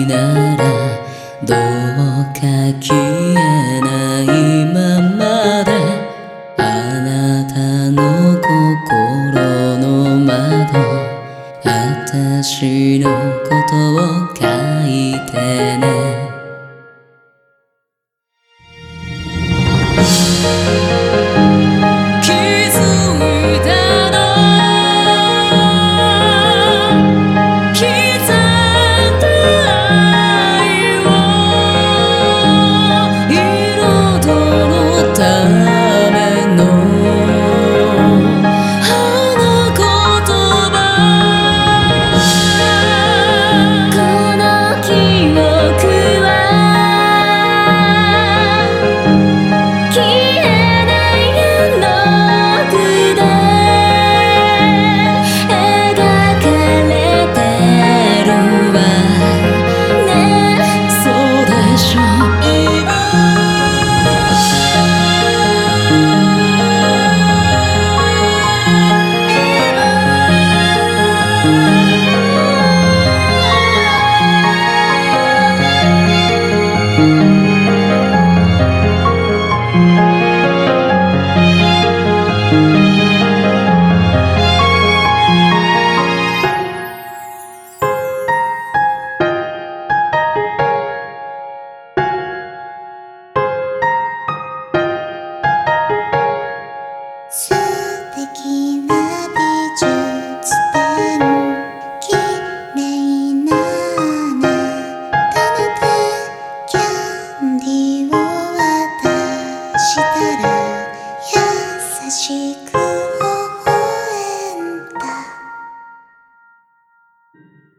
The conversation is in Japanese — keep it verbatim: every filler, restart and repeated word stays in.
ならどうか消えないままであなたの心の窓あたしのことを書いてね気づいたの刻んだ愛を彩るための花言葉この記憶は消えない絵の具で描かれてるわねそうでしょ素敵な美術展綺麗なあなたの手キャンディーを渡したら優しく微笑んだ